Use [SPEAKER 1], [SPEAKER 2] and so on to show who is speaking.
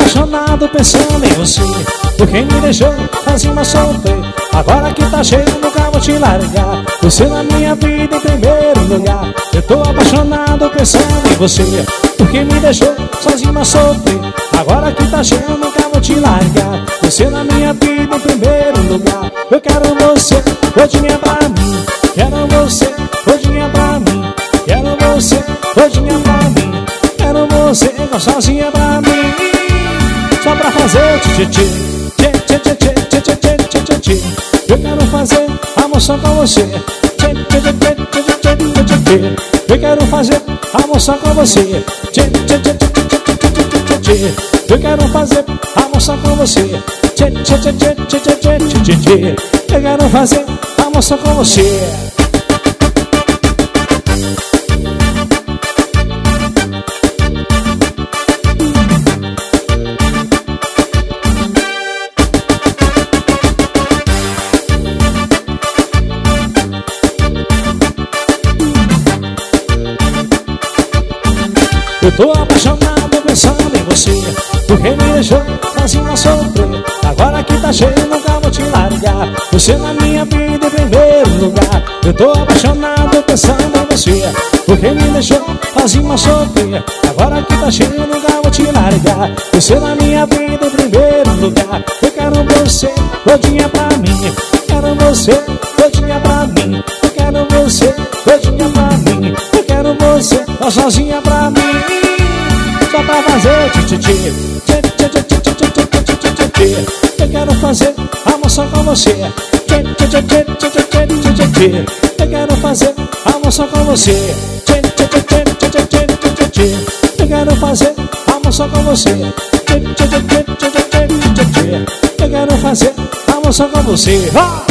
[SPEAKER 1] apaixonado pensando em você, porque me deixou sozinho a sofrer. Agora que tá cheio, nunca vou te largar. Você na minha vida em primeiro lugar. Eu tô apaixonado pensando em você, porque me deixou sozinho a sofrer. Agora que tá cheio, nunca vou te largar. Você na minha vida em primeiro lugar. Eu quero você, todinha pra mim. Quero você, todinha pra mim. Quero você, todinha pra mim. Quero você, sozinha pra mim. Só pra fazer o tchê-tchê. Eu quero fazer amor só com você. Eu quero fazer amor só com você. Eu quero fazer amor só com você. Eu quero fazer amor só com você. Eu tô apaixonado pensando em você, porque me deixou sozinho a sofrer. Agora que tá cheio, nunca vou te largar. Você na minha vida em primeiro lugar. Eu tô apaixonado pensando em você, porque me deixou sozinho a sofrer. Agora que tá cheio, nunca vou te largar. Você na minha vida em primeiro lugar. Eu quero você, todinha pra mim. Quero você, todinha pra mim. Eu quero você, todinha pra mim. Eu quero você, sozinha pra mim. Só pra fazer tchê-tchê. Eu quero fazer amor só com você. Eu quero fazer amor só com você. Eu quero fazer amor só com você. Eu quero fazer amor só com você.